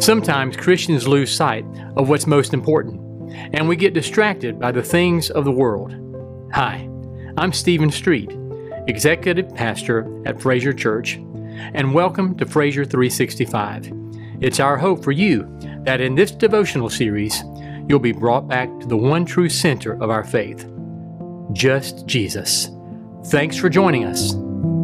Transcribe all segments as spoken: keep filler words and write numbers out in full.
Sometimes Christians lose sight of what's most important, and we get distracted by the things of the world. Hi, I'm Stephen Street, Executive Pastor at Fraser Church, and welcome to Fraser three sixty-five. It's our hope for you that in this devotional series, you'll be brought back to the one true center of our faith, just Jesus. Thanks for joining us.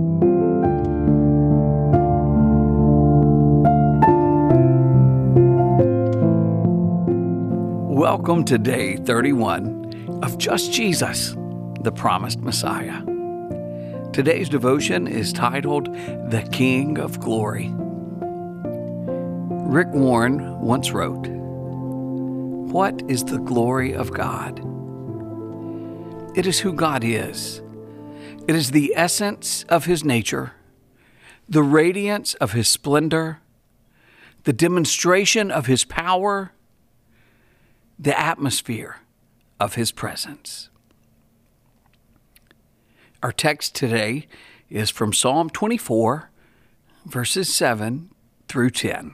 Welcome to day thirty-one of Just Jesus, the Promised Messiah. Today's devotion is titled The King of Glory. Rick Warren once wrote, "What is the glory of God? It is who God is. It is the essence of His nature, the radiance of His splendor, the demonstration of His power, the atmosphere of His presence." Our text today is from Psalm twenty-four, verses seven through ten.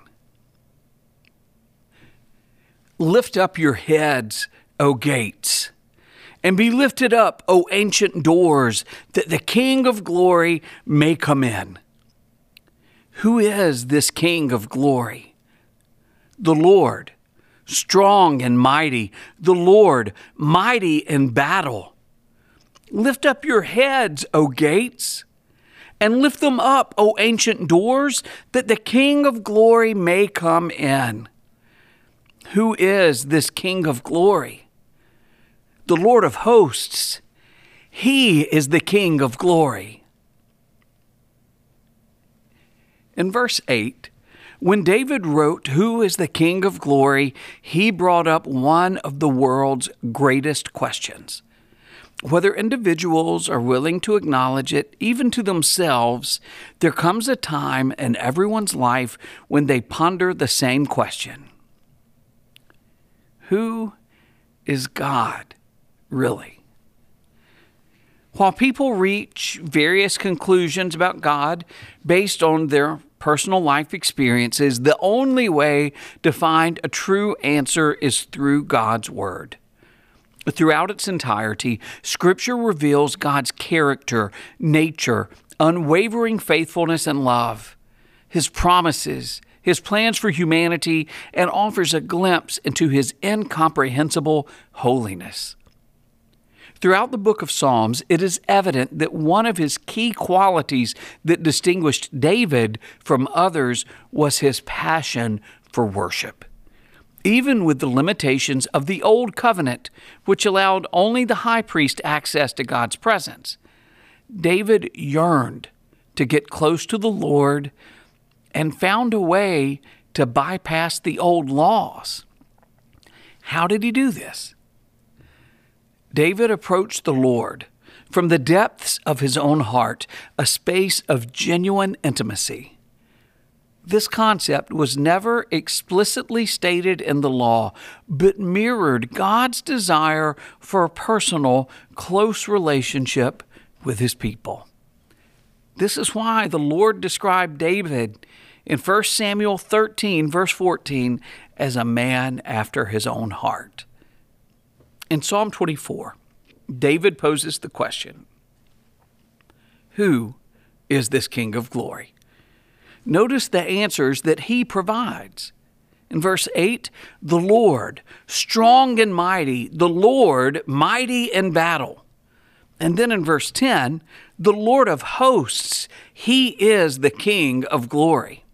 Lift up your heads, O gates, and be lifted up, O ancient doors, that the King of glory may come in. Who is this King of glory? The Lord, strong and mighty, the Lord, mighty in battle. Lift up your heads, O gates, and lift them up, O ancient doors, that the King of glory may come in. Who is this King of glory? The Lord of hosts. He is the King of glory. In verse eight, when David wrote, "Who is the King of glory?" he brought up one of the world's greatest questions. Whether individuals are willing to acknowledge it, even to themselves, there comes a time in everyone's life when they ponder the same question. Who is God, really? While people reach various conclusions about God based on their personal life experiences, the only way to find a true answer is through God's Word. Throughout its entirety, Scripture reveals God's character, nature, unwavering faithfulness and love, His promises, His plans for humanity, and offers a glimpse into His incomprehensible holiness. Throughout the book of Psalms, it is evident that one of his key qualities that distinguished David from others was his passion for worship. Even with the limitations of the Old Covenant, which allowed only the high priest access to God's presence, David yearned to get close to the Lord and found a way to bypass the old laws. How did he do this? David approached the Lord from the depths of his own heart, a space of genuine intimacy. This concept was never explicitly stated in the law, but mirrored God's desire for a personal, close relationship with His people. This is why the Lord described David in First Samuel thirteen, verse fourteen, as a man after His own heart. In Psalm twenty-four, David poses the question, who is this King of glory? Notice the answers that he provides. In verse eight, the Lord, strong and mighty, the Lord, mighty in battle. And then in verse ten, the Lord of hosts, He is the King of glory.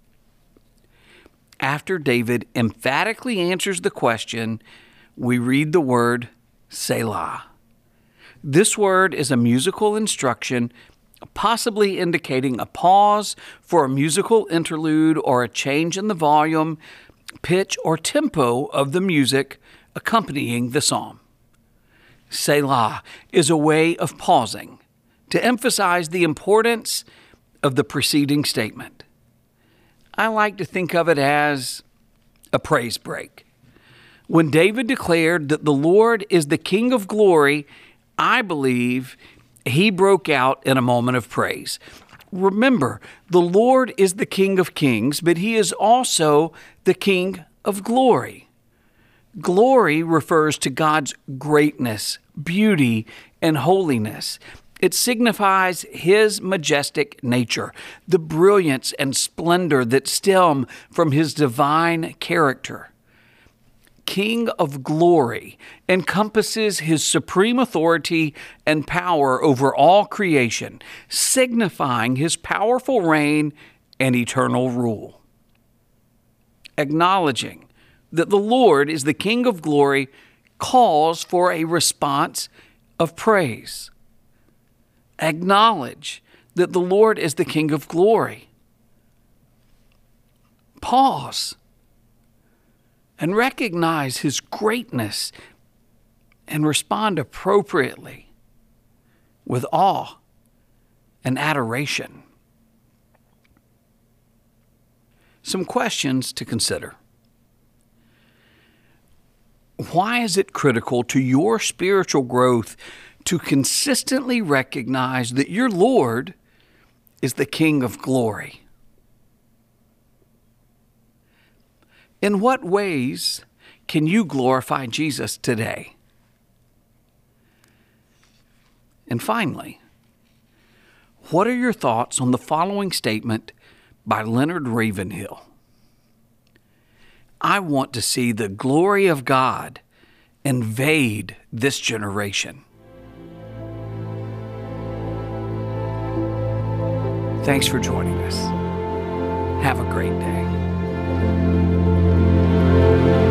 After David emphatically answers the question, we read the word Selah. This word is a musical instruction, possibly indicating a pause for a musical interlude or a change in the volume, pitch, or tempo of the music accompanying the psalm. Selah is a way of pausing to emphasize the importance of the preceding statement. I like to think of it as a praise break. When David declared that the Lord is the King of glory, I believe he broke out in a moment of praise. Remember, the Lord is the King of kings, but he is also the King of glory. Glory refers to God's greatness, beauty, and holiness. It signifies his majestic nature, the brilliance and splendor that stem from his divine character. King of glory encompasses his supreme authority and power over all creation, signifying his powerful reign and eternal rule. Acknowledging that the Lord is the King of glory calls for a response of praise. Acknowledge that the Lord is the King of glory. Pause and recognize his greatness and respond appropriately with awe and adoration. Some questions to consider. Why is it critical to your spiritual growth to consistently recognize that your Lord is the King of glory? In what ways can you glorify Jesus today? And finally, what are your thoughts on the following statement by Leonard Ravenhill? I want to see the glory of God invade this generation. Thanks for joining us. Have a great day.